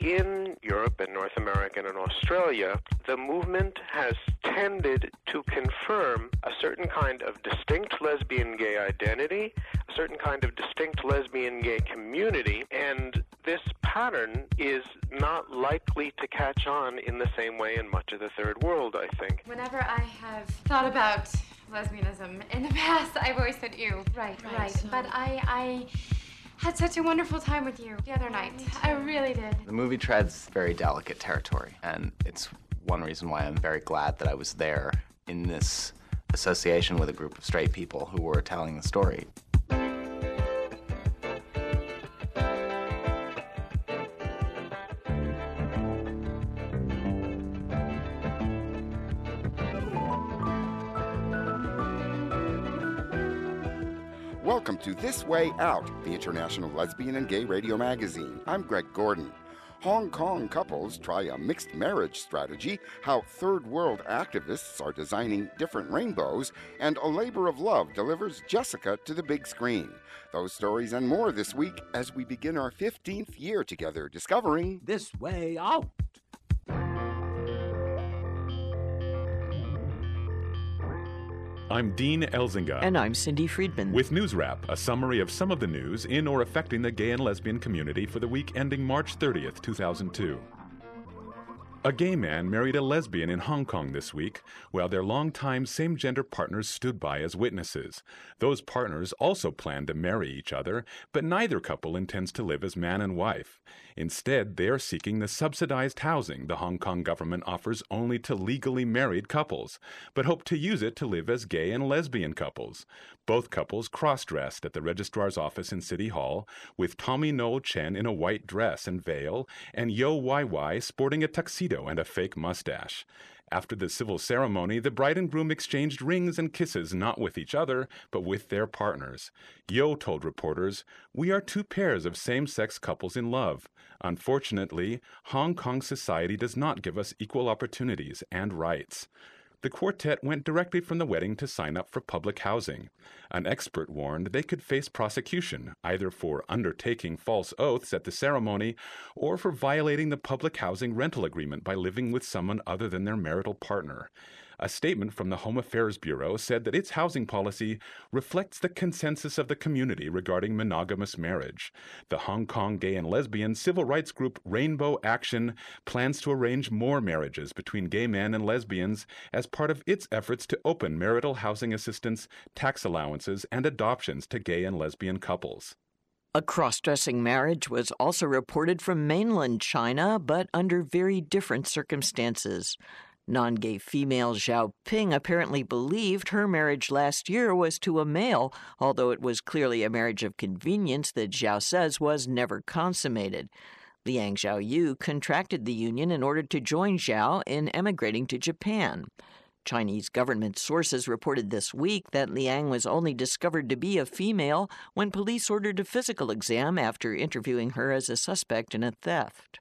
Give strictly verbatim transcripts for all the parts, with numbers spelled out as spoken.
in Europe and North America and in Australia, the movement has tended to confirm a certain kind of distinct lesbian gay identity, a certain kind of distinct lesbian gay community, and this pattern is not likely to catch on in the same way in much of the third world, I think. Whenever I have thought about lesbianism in the past, I've always said, ew, right, right. right. So... But I, I had such a wonderful time with you the other night. I really did. The movie treads very delicate territory, and it's one reason why I'm very glad that I was there in this association with a group of straight people who were telling the story. Welcome to This Way Out, the International Lesbian and Gay Radio Magazine. I'm Greg Gordon. Hong Kong couples try a mixed marriage strategy, how third world activists are designing different rainbows, and A Labor of Love delivers Jessica to the big screen. Those stories and more this week as we begin our fifteenth year together discovering This Way Out. I'm Dean Elzinga. And I'm Cindy Friedman. With News Wrap, a summary of some of the news in or affecting the gay and lesbian community for the week ending March thirtieth, two thousand two. A gay man married a lesbian in Hong Kong this week, while their longtime same-gender partners stood by as witnesses. Those partners also planned to marry each other, but neither couple intends to live as man and wife. Instead, they are seeking the subsidized housing the Hong Kong government offers only to legally married couples, but hope to use it to live as gay and lesbian couples. Both couples cross-dressed at the registrar's office in City Hall, with Tommy Noel Chen in a white dress and veil, and Yo Y Y sporting a tuxedo and a fake mustache. After the civil ceremony, the bride and groom exchanged rings and kisses not with each other, but with their partners. Yo told reporters, "We are two pairs of same-sex couples in love. Unfortunately, Hong Kong society does not give us equal opportunities and rights." The quartet went directly from the wedding to sign up for public housing. An expert warned they could face prosecution, either for undertaking false oaths at the ceremony or for violating the public housing rental agreement by living with someone other than their marital partner. A statement from the Home Affairs Bureau said that its housing policy reflects the consensus of the community regarding monogamous marriage. The Hong Kong gay and lesbian civil rights group Rainbow Action plans to arrange more marriages between gay men and lesbians as part of its efforts to open marital housing assistance, tax allowances, and adoptions to gay and lesbian couples. A cross-dressing marriage was also reported from mainland China, but under very different circumstances. Non-gay female Zhao Ping apparently believed her marriage last year was to a male, although it was clearly a marriage of convenience that Zhao says was never consummated. Liang Xiaoyu contracted the union in order to join Zhao in emigrating to Japan. Chinese government sources reported this week that Liang was only discovered to be a female when police ordered a physical exam after interviewing her as a suspect in a theft.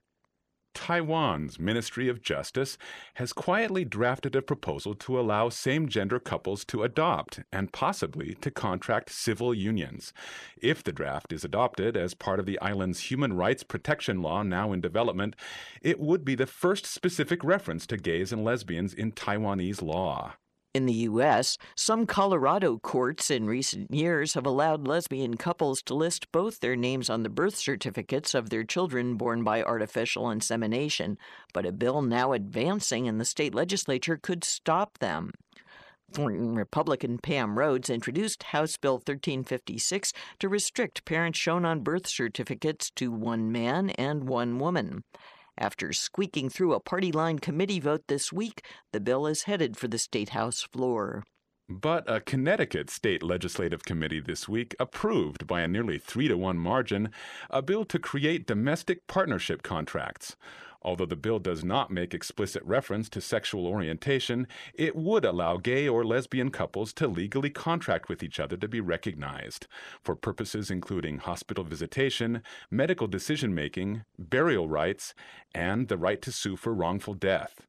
Taiwan's Ministry of Justice has quietly drafted a proposal to allow same-gender couples to adopt and possibly to contract civil unions. If the draft is adopted as part of the island's human rights protection law now in development, it would be the first specific reference to gays and lesbians in Taiwanese law. In the U S, some Colorado courts in recent years have allowed lesbian couples to list both their names on the birth certificates of their children born by artificial insemination, but a bill now advancing in the state legislature could stop them. Thornton Republican Pam Rhodes introduced House Bill thirteen fifty-six to restrict parents shown on birth certificates to one man and one woman. After squeaking through a party-line committee vote this week, the bill is headed for the State House floor. But a Connecticut state legislative committee this week approved by a nearly three to one margin a bill to create domestic partnership contracts. Although the bill does not make explicit reference to sexual orientation, it would allow gay or lesbian couples to legally contract with each other to be recognized, for purposes including hospital visitation, medical decision-making, burial rights, and the right to sue for wrongful death.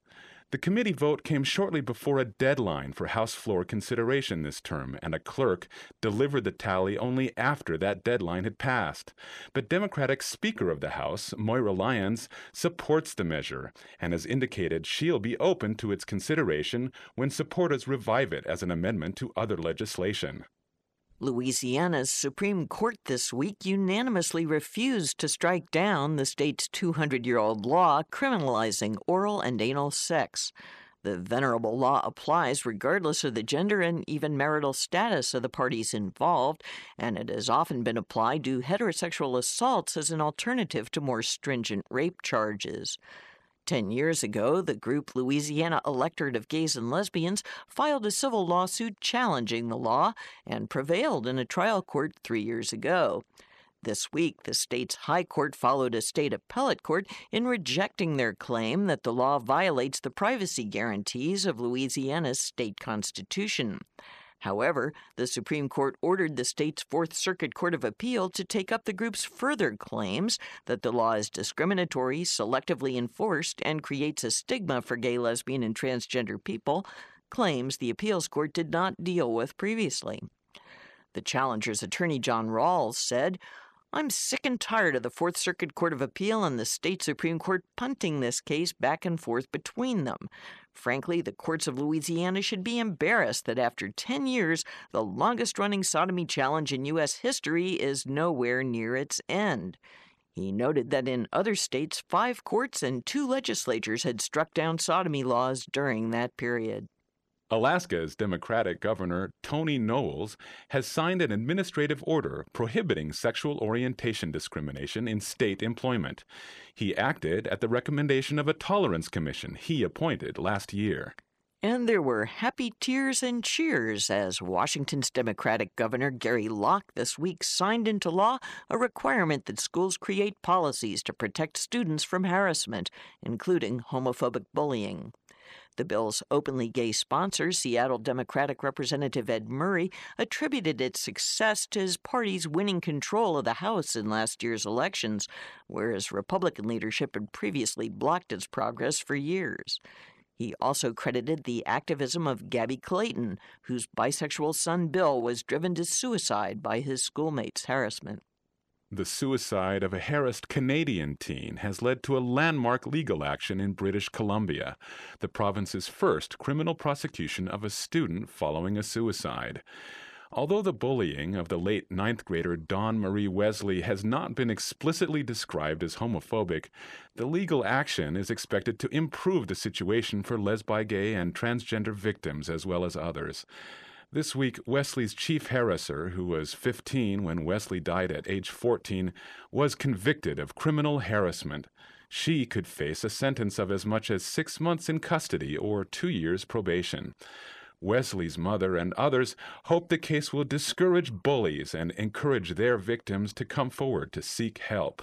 The committee vote came shortly before a deadline for House floor consideration this term, and a clerk delivered the tally only after that deadline had passed. But Democratic Speaker of the House, Moira Lyons, supports the measure and has indicated she'll be open to its consideration when supporters revive it as an amendment to other legislation. Louisiana's Supreme Court this week unanimously refused to strike down the state's two hundred year old law criminalizing oral and anal sex. The venerable law applies regardless of the gender and even marital status of the parties involved, and it has often been applied to heterosexual assaults as an alternative to more stringent rape charges. Ten years ago, the group Louisiana Electorate of Gays and Lesbians filed a civil lawsuit challenging the law and prevailed in a trial court three years ago. This week, the state's high court followed a state appellate court in rejecting their claim that the law violates the privacy guarantees of Louisiana's state constitution. However, the Supreme Court ordered the state's Fourth Circuit Court of Appeal to take up the group's further claims that the law is discriminatory, selectively enforced, and creates a stigma for gay, lesbian, and transgender people, claims the appeals court did not deal with previously. The challenger's attorney, John Rawls, said, "I'm sick and tired of the Fourth Circuit Court of Appeal and the state Supreme Court punting this case back and forth between them. Frankly, the courts of Louisiana should be embarrassed that after ten years, the longest-running sodomy challenge in U S history is nowhere near its end." He noted that in other states, five courts and two legislatures had struck down sodomy laws during that period. Alaska's Democratic Governor Tony Knowles has signed an administrative order prohibiting sexual orientation discrimination in state employment. He acted at the recommendation of a tolerance commission he appointed last year. And there were happy tears and cheers as Washington's Democratic Governor Gary Locke this week signed into law a requirement that schools create policies to protect students from harassment, including homophobic bullying. The bill's openly gay sponsor, Seattle Democratic Representative Ed Murray, attributed its success to his party's winning control of the House in last year's elections, whereas Republican leadership had previously blocked its progress for years. He also credited the activism of Gabby Clayton, whose bisexual son Bill was driven to suicide by his schoolmates' harassment. The suicide of a harassed Canadian teen has led to a landmark legal action in British Columbia, the province's first criminal prosecution of a student following a suicide. Although the bullying of the late ninth grader Dawn Marie Wesley has not been explicitly described as homophobic, the legal action is expected to improve the situation for lesbi, gay, and transgender victims as well as others. This week, Wesley's chief harasser, who was fifteen when Wesley died at age fourteen, was convicted of criminal harassment. She could face a sentence of as much as six months in custody or two years probation. Wesley's mother and others hope the case will discourage bullies and encourage their victims to come forward to seek help.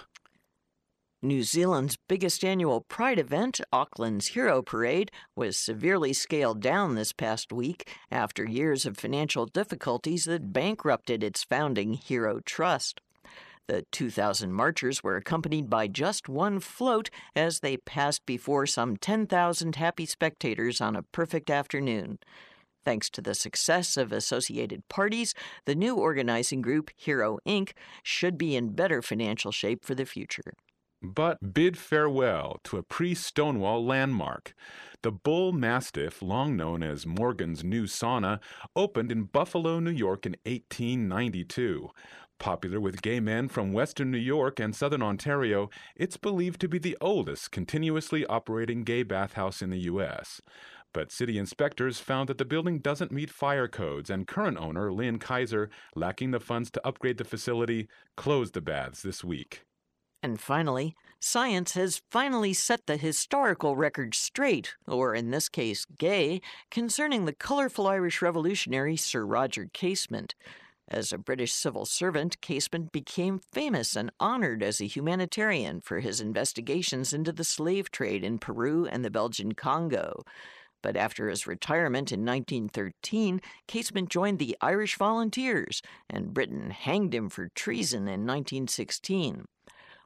New Zealand's biggest annual Pride event, Auckland's Hero Parade, was severely scaled down this past week after years of financial difficulties that bankrupted its founding Hero Trust. The two thousand marchers were accompanied by just one float as they passed before some ten thousand happy spectators on a perfect afternoon. Thanks to the success of associated parties, the new organizing group, Hero Incorporated, should be in better financial shape for the future. But bid farewell to a pre-Stonewall landmark. The Bull Mastiff, long known as Morgan's New Sauna, opened in Buffalo, New York in eighteen ninety-two. Popular with gay men from western New York and southern Ontario, it's believed to be the oldest continuously operating gay bathhouse in the U S But city inspectors found that the building doesn't meet fire codes, and current owner Lynn Kaiser, lacking the funds to upgrade the facility, closed the baths this week. And finally, science has finally set the historical record straight, or in this case, gay, concerning the colorful Irish revolutionary Sir Roger Casement. As a British civil servant, Casement became famous and honored as a humanitarian for his investigations into the slave trade in Peru and the Belgian Congo. But after his retirement in nineteen thirteen, Casement joined the Irish Volunteers, and Britain hanged him for treason in nineteen sixteen.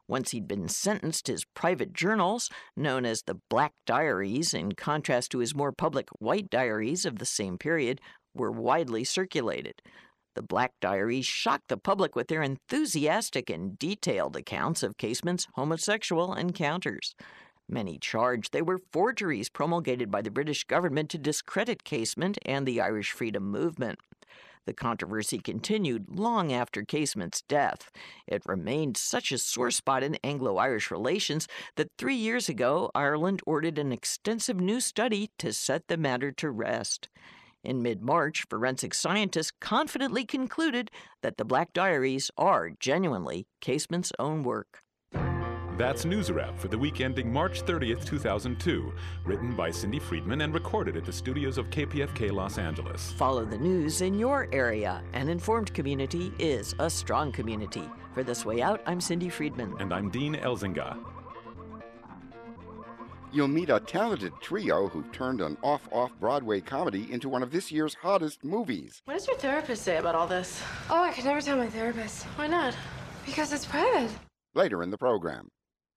Once he'd been sentenced, his private journals, known as the Black Diaries, in contrast to his more public White Diaries of the same period, were widely circulated. The Black Diaries shocked the public with their enthusiastic and detailed accounts of Casement's homosexual encounters. Many charged they were forgeries promulgated by the British government to discredit Casement and the Irish freedom movement. The controversy continued long after Casement's death. It remained such a sore spot in Anglo-Irish relations that three years ago, Ireland ordered an extensive new study to set the matter to rest. In mid-March, forensic scientists confidently concluded that the Black Diaries are genuinely Casement's own work. That's News Wrap for the week ending March thirtieth, two thousand two, written by Cindy Friedman and recorded at the studios of K P F K Los Angeles. Follow the news in your area. An informed community is a strong community. For This Way Out, I'm Cindy Friedman. And I'm Dean Elzinga. You'll meet a talented trio who've turned an off-off-Broadway comedy into one of this year's hottest movies. What does your therapist say about all this? Oh, I could never tell my therapist. Why not? Because it's private. Later in the program.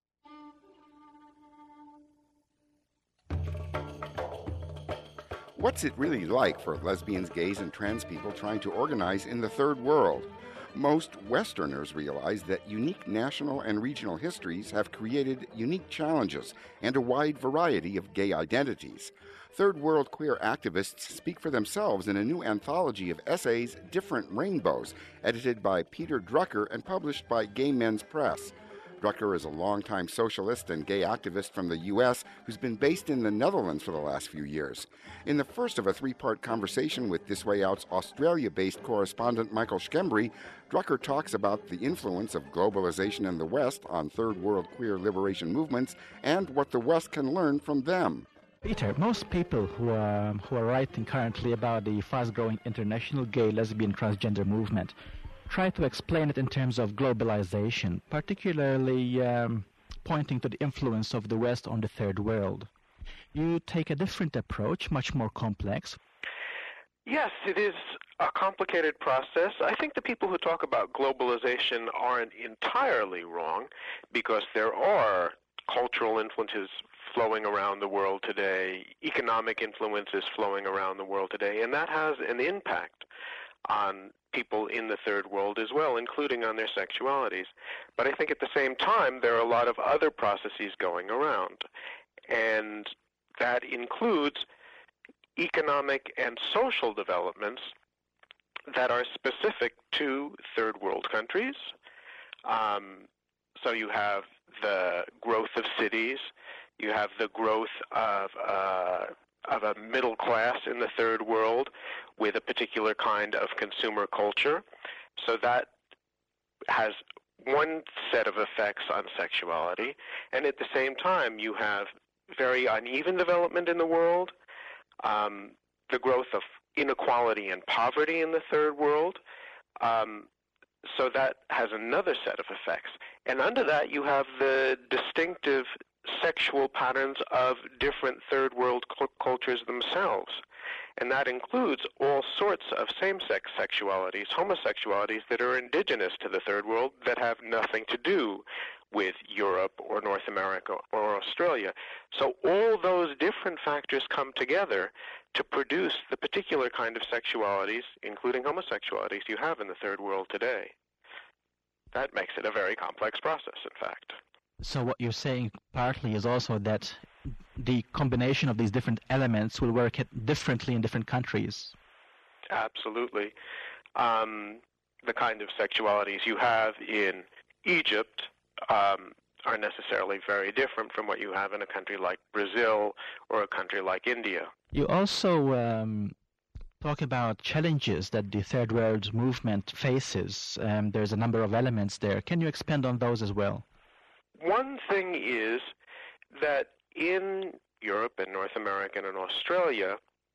What's it really like for lesbians, gays, and trans people trying to organize in the third world? Most Westerners realize that unique national and regional histories have created unique challenges and a wide variety of gay identities. Third world queer activists speak for themselves in a new anthology of essays, Different Rainbows, edited by Peter Drucker and published by Gay Men's Press. Drucker is a longtime socialist and gay activist from the U S who's been based in the Netherlands for the last few years. In the first of a three-part conversation with This Way Out's Australia-based correspondent Michael Schembri, Drucker talks about the influence of globalization in the West on third world queer liberation movements and what the West can learn from them. Peter, most people who are, who are writing currently about the fast-growing international gay, lesbian, transgender movement try to explain it in terms of globalization, particularly um, pointing to the influence of the West on the third world. You take a different approach, much more complex. Yes, it is a complicated process. I think the people who talk about globalization aren't entirely wrong, because there are cultural influences flowing around the world today, economic influences flowing around the world today, and that has an impact on people in the third world as well, including on their sexualities. But I think at the same time, there are a lot of other processes going around, and that includes economic and social developments that are specific to third world countries. Um, so you have the growth of cities, you have the growth of uh, of a middle class in the third world with a particular kind of consumer culture. So that has one set of effects on sexuality. And at the same time, you have very uneven development in the world, um, the growth of inequality and poverty in the third world. Um, so that has another set of effects. And under that, you have the distinctive sexual patterns of different third world cu- cultures themselves. And that includes all sorts of same-sex sexualities, homosexualities that are indigenous to the third world that have nothing to do with Europe or North America or Australia. So all those different factors come together to produce the particular kind of sexualities, including homosexualities, you have in the third world today. That makes it a very complex process, in fact. So what you're saying partly is also that the combination of these different elements will work differently in different countries. Absolutely. Um, the kind of sexualities you have in Egypt um, are necessarily very different from what you have in a country like Brazil or a country like India. You also um, talk about challenges that the third world movement faces. Um, there's a number of elements there. Can you expand on those as well? One thing is that in Europe and North America and Australia,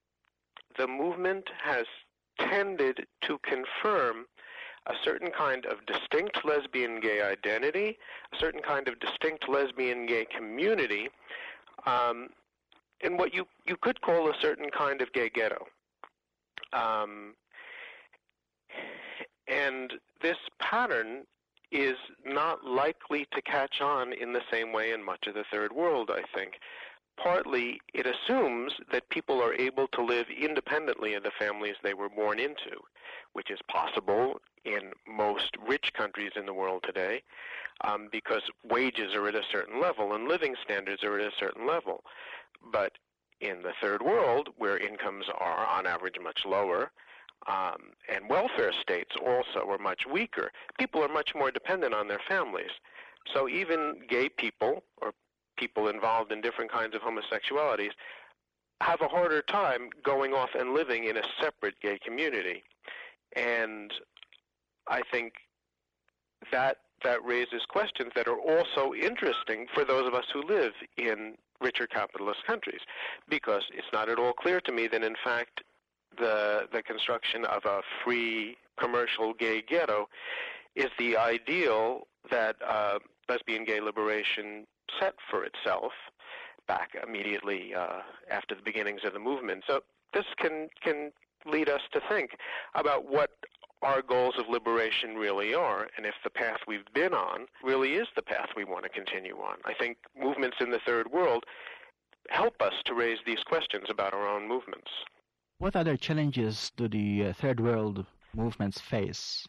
the movement has tended to confirm a certain kind of distinct lesbian gay identity, a certain kind of distinct lesbian gay community, um, in what you, you could call a certain kind of gay ghetto. Um, and this pattern is not likely to catch on in the same way in much of the third world, I think. Partly, it assumes that people are able to live independently of the families they were born into, which is possible in most rich countries in the world today, um, because wages are at a certain level and living standards are at a certain level. But in the third world, where incomes are on average much lower, um, and welfare states also are much weaker, people are much more dependent on their families. So even gay people, or people involved in different kinds of homosexualities, have a harder time going off and living in a separate gay community. And I think that that raises questions that are also interesting for those of us who live in richer capitalist countries, because it's not at all clear to me that, in fact, the the construction of a free commercial gay ghetto is the ideal that uh, lesbian gay liberation set for itself back immediately uh, after the beginnings of the movement. So this can can lead us to think about what our goals of liberation really are, and if the path we've been on really is the path we want to continue on. I think movements in the third world help us to raise these questions about our own movements. What other challenges do the uh, third world movements face?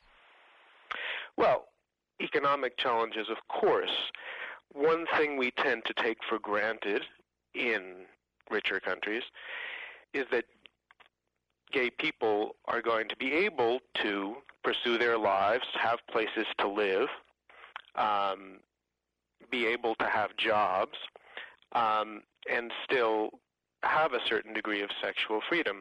Well, economic challenges, of course. One thing we tend to take for granted in richer countries is that gay people are going to be able to pursue their lives, have places to live, um, be able to have jobs, um, and still have a certain degree of sexual freedom.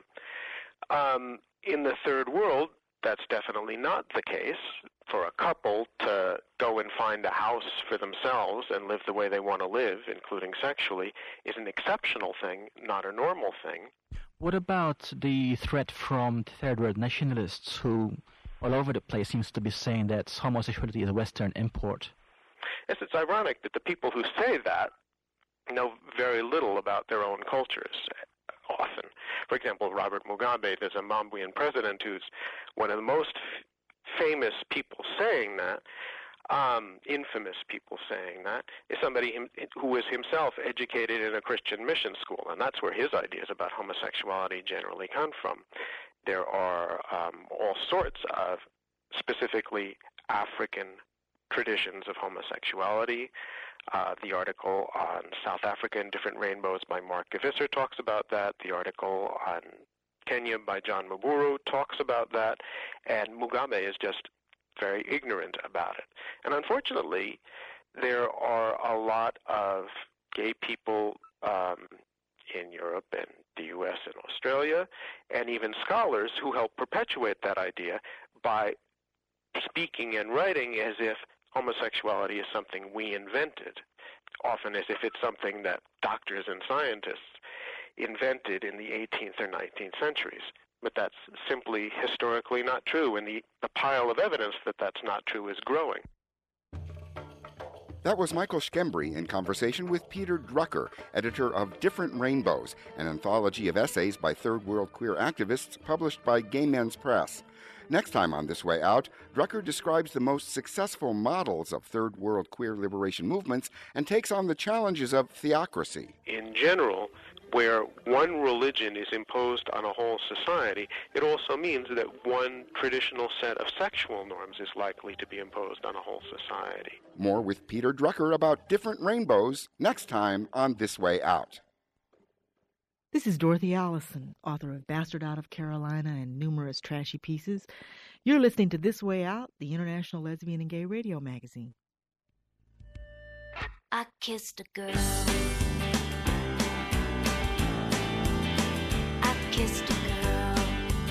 Um, in the third world, that's definitely not the case. For a couple to go and find a house for themselves and live the way they want to live, including sexually, is an exceptional thing, not a normal thing. What about the threat from third world nationalists who, all over the place, seems to be saying that homosexuality is a Western import? Yes, it's ironic that the people who say that know very little about their own cultures, often. For example, Robert Mugabe, the Zimbabwean president, who's one of the most f- famous people saying that, um, infamous people saying that, is somebody him, who was himself educated in a Christian mission school, and that's where his ideas about homosexuality generally come from. There are um, all sorts of specifically African traditions of homosexuality. Uh, the article on South Africa and Different Rainbows by Mark Gevisser talks about that. The article on Kenya by John Maburu talks about that. And Mugabe is just very ignorant about it. And unfortunately, there are a lot of gay people um, in Europe and the U S and Australia, and even scholars who help perpetuate that idea by speaking and writing as if homosexuality is something we invented, often as if it's something that doctors and scientists invented in the eighteenth or nineteenth centuries. But that's simply historically not true, and the, the pile of evidence that that's not true is growing. That was Michael Schembri in conversation with Peter Drucker, editor of Different Rainbows, an anthology of essays by third world queer activists published by Gay Men's Press. Next time on This Way Out, Drucker describes the most successful models of third world queer liberation movements and takes on the challenges of theocracy. In general, where one religion is imposed on a whole society, it also means that one traditional set of sexual norms is likely to be imposed on a whole society. More with Peter Drucker about Different Rainbows next time on This Way Out. This is Dorothy Allison, author of Bastard Out of Carolina and numerous trashy pieces. You're listening to This Way Out, the International Lesbian and Gay Radio magazine. I kissed a girl. I kissed a girl.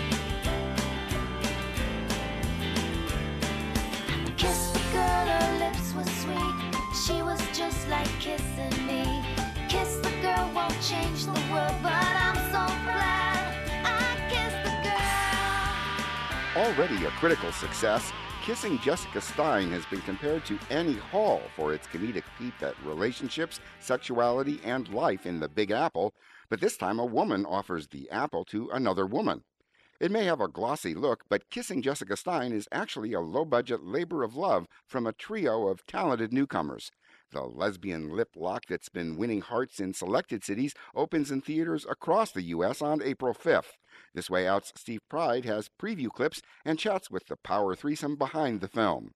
Kissed the girl, her lips were sweet. She was just like kissing me. Kiss the girl won't change the world, but I'm so glad I kissed the girl. Already a critical success, Kissing Jessica Stein has been compared to Annie Hall for its comedic peep at relationships, sexuality, and life in the Big Apple, but this time a woman offers the apple to another woman. It may have a glossy look, but Kissing Jessica Stein is actually a low-budget labor of love from a trio of talented newcomers. The lesbian lip lock that's been winning hearts in selected cities opens in theaters across the U S on April fifth. This Way Out's Steve Pride has preview clips and chats with the power threesome behind the film.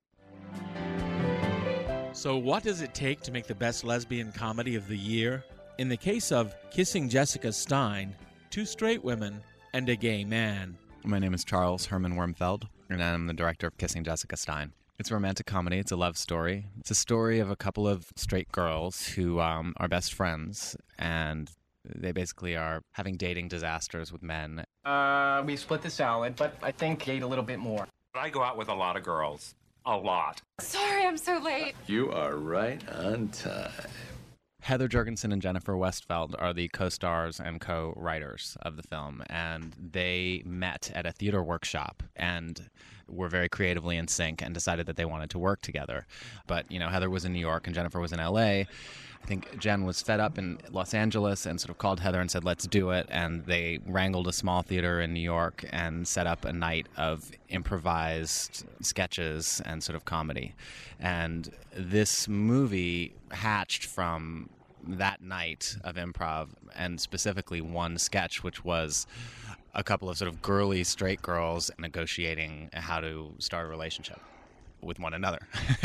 So what does it take to make the best lesbian comedy of the year? In the case of Kissing Jessica Stein, two straight women and a gay man. My name is Charles Herman Wormfeld, and I'm the director of Kissing Jessica Stein. It's a romantic comedy. It's a love story. It's a story of a couple of straight girls who um, are best friends, and they basically are having dating disasters with men. Uh, we split the salad, but I think ate a little bit more. I go out with a lot of girls. A lot. Sorry, I'm so late. You are right on time. Heather Jurgensen and Jennifer Westfeld are the co-stars and co-writers of the film, and they met at a theater workshop and were very creatively in sync and decided that they wanted to work together. But, you know, Heather was in New York and Jennifer was in L A. I think Jen was fed up in Los Angeles and sort of called Heather and said, let's do it. And they wrangled a small theater in New York and set up a night of improvised sketches and sort of comedy. And this movie hatched from that night of improv, and specifically one sketch, which was a couple of sort of girly straight girls negotiating how to start a relationship with one another.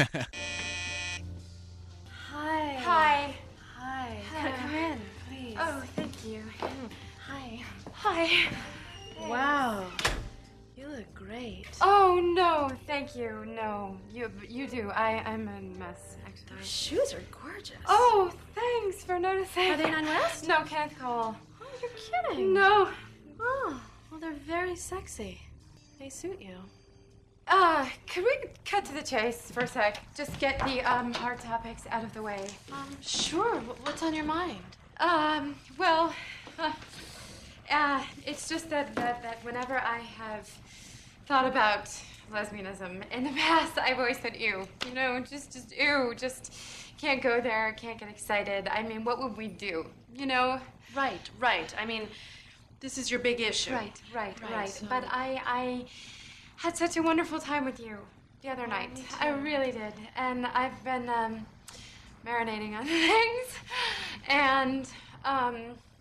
Hi. Hi. Hi. Hi. Come in, please. Oh, thank you. Hi. Hi. Wow. You look great. Oh, no, thank you. No, you you do. I, I'm a mess, actually. Those shoes are gorgeous. Oh, thanks for noticing. Are they Nine West? No, Kenneth Cole. Oh, you're kidding. No. Oh, well, they're very sexy. They suit you. Uh, could we cut to the chase for a sec? Just get the um, hard topics out of the way. Um, sure. What's on your mind? Um, well, uh, uh, it's just that, that, that whenever I have thought about lesbianism in the past, I've always said, ew. You know, just, just, ew. Just can't go there, can't get excited. I mean, what would we do? You know? Right, right. I mean, this is your big issue. Right, right, right. right. So... But I, I had such a wonderful time with you the other oh, night. I really did. And I've been um, marinating on things. And um,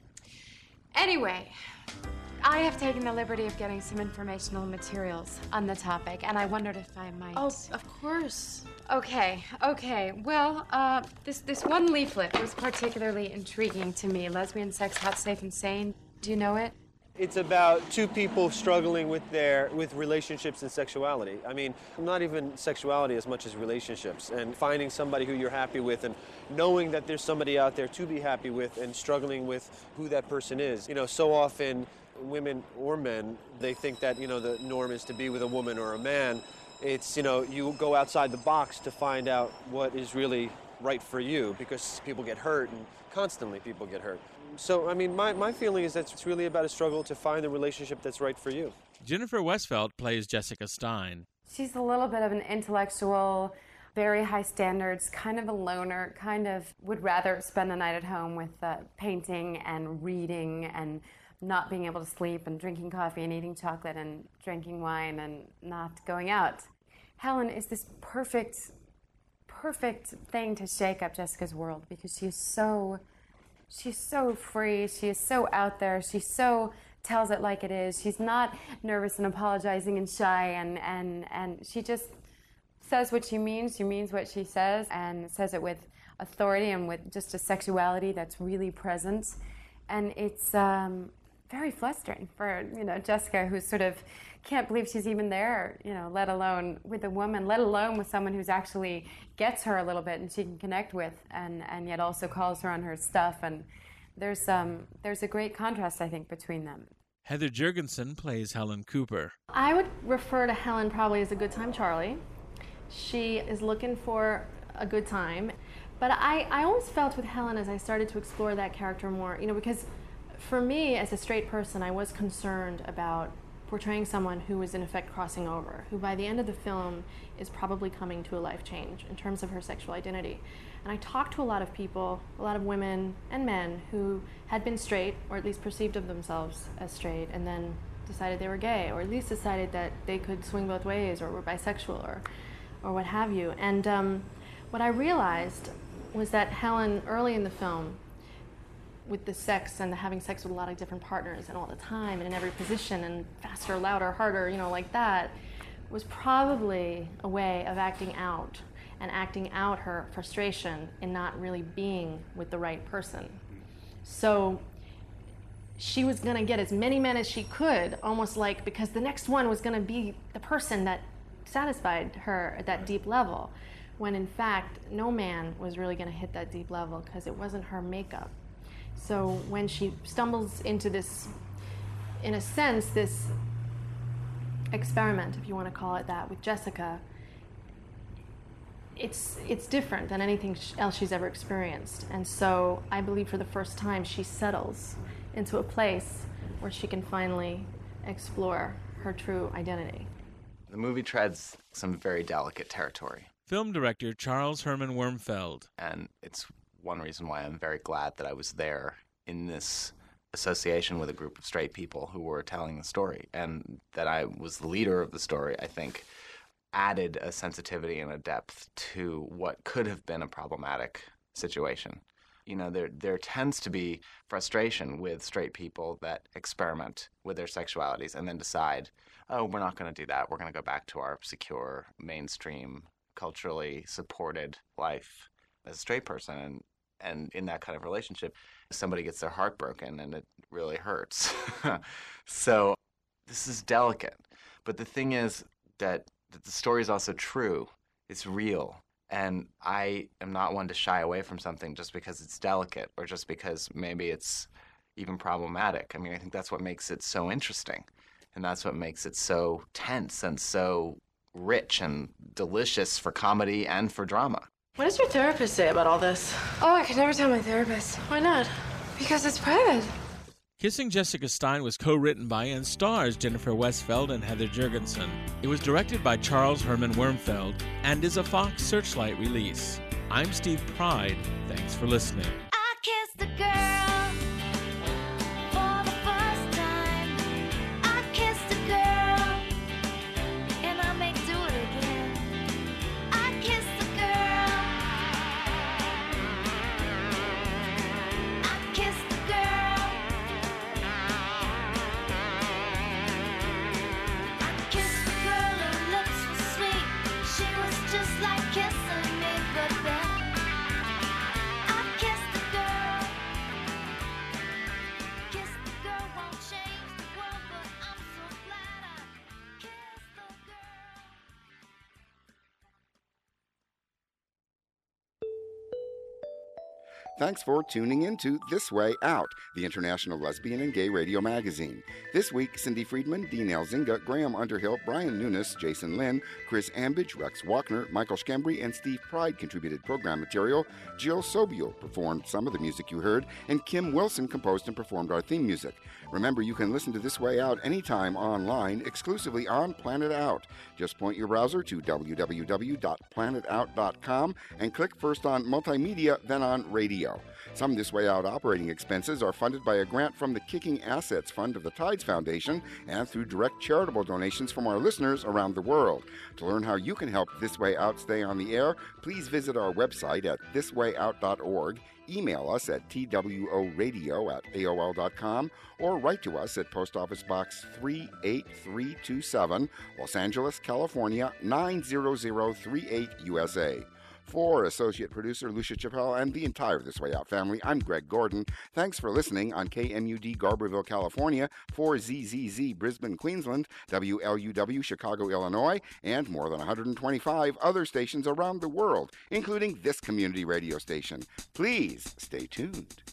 anyway, I have taken the liberty of getting some informational materials on the topic, and I wondered if I might... Oh, of course. Okay, okay. Well, uh, this, this one leaflet was particularly intriguing to me. Lesbian Sex, Hot, Safe, and Sane. Do you know it? It's about two people struggling with their with relationships and sexuality. I mean, not even sexuality as much as relationships, and finding somebody who you're happy with and knowing that there's somebody out there to be happy with and struggling with who that person is. You know, so often women or men, they think that, you know, the norm is to be with a woman or a man. It's, you know, you go outside the box to find out what is really right for you, because people get hurt, and constantly people get hurt. So, I mean, my, my feeling is that it's really about a struggle to find the relationship that's right for you. Jennifer Westfeld plays Jessica Stein. She's a little bit of an intellectual, very high standards, kind of a loner, kind of would rather spend the night at home with uh, painting and reading and not being able to sleep and drinking coffee and eating chocolate and drinking wine and not going out. Helen is this perfect, perfect thing to shake up Jessica's world, because she is so... She's so free, she is so out there, she so tells it like it is. She's not nervous and apologizing and shy, and, and, and she just says what she means, she means what she says, and says it with authority and with just a sexuality that's really present. And it's um, very flustering for, you know, Jessica, who's sort of can't believe she's even there, you know, let alone with a woman, let alone with someone who's actually gets her a little bit and she can connect with, and, and yet also calls her on her stuff. And there's um there's a great contrast, I think, between them. Heather Jurgensen plays Helen Cooper. I would refer to Helen probably as a good time Charlie. She is looking for a good time. But I, I always felt with Helen, as I started to explore that character more, you know, because for me as a straight person, I was concerned about portraying someone who was in effect crossing over, who by the end of the film is probably coming to a life change in terms of her sexual identity. And I talked to a lot of people, a lot of women and men who had been straight, or at least perceived of themselves as straight, and then decided they were gay, or at least decided that they could swing both ways, or were bisexual, or, or what have you. And um, what I realized was that Helen, early in the film, with the sex and the having sex with a lot of different partners and all the time and in every position and faster, louder, harder, you know, like that, was probably a way of acting out and acting out her frustration in not really being with the right person. So she was going to get as many men as she could, almost like because the next one was going to be the person that satisfied her at that deep level, when in fact no man was really going to hit that deep level because it wasn't her makeup. So when she stumbles into this, in a sense, this experiment, if you want to call it that, with Jessica, it's it's different than anything else she's ever experienced. And so I believe for the first time she settles into a place where she can finally explore her true identity. The movie treads some very delicate territory. Film director Charles Herman Wormfeld. And it's one reason why I'm very glad that I was there in this association with a group of straight people who were telling the story, and that I was the leader of the story, I think, added a sensitivity and a depth to what could have been a problematic situation. You know, there there tends to be frustration with straight people that experiment with their sexualities and then decide, oh, we're not going to do that. We're going to go back to our secure, mainstream, culturally supported life as a straight person. And, and in that kind of relationship, somebody gets their heart broken and it really hurts. So this is delicate. But the thing is that, that the story is also true. It's real. And I am not one to shy away from something just because it's delicate or just because maybe it's even problematic. I mean, I think that's what makes it so interesting. And that's what makes it so tense and so rich and delicious for comedy and for drama. What does your therapist say about all this? Oh, I could never tell my therapist. Why not? Because it's private. Kissing Jessica Stein was co-written by and stars Jennifer Westfeldt and Heather Jurgensen. It was directed by Charles Herman Wormfeld and is a Fox Searchlight release. I'm Steve Pride. Thanks for listening. I kissed a girl for the first time. I kissed a girl and I may do it again. I kissed a girl. I kissed a girl. I kissed a girl, her lips were sweet. She was just like kissing me, but then I kissed a girl. Kissed a girl won't change the world, but I'm so glad I kissed a girl. Thanks for tuning in to This Way Out, the International Lesbian and Gay Radio Magazine. This week, Cindy Friedman, Dean Elzinga, Graham Underhill, Brian Nunes, Jason Lynn, Chris Ambidge, Rex Walkner, Michael Schembri, and Steve Pride contributed program material. Jill Sobio performed some of the music you heard, and Kim Wilson composed and performed our theme music. Remember, you can listen to This Way Out anytime online, exclusively on Planet Out. Just point your browser to w w w dot planet out dot com and click first on Multimedia, then on Radio. Some This Way Out operating expenses are funded by a grant from the Kicking Assets Fund of the Tides Foundation and through direct charitable donations from our listeners around the world. To learn how you can help This Way Out stay on the air, please visit our website at this way out dot org, email us at t w o radio at a o l dot com, or write to us at Post Office Box three eight three two seven, Los Angeles, California, nine zero zero three eight, U S A. For Associate Producer Lucia Chappelle and the entire This Way Out family, I'm Greg Gordon. Thanks for listening on K M U D Garberville, California, for Z Z Z Brisbane, Queensland, W L U W Chicago, Illinois, and more than one hundred twenty-five other stations around the world, including this community radio station. Please stay tuned.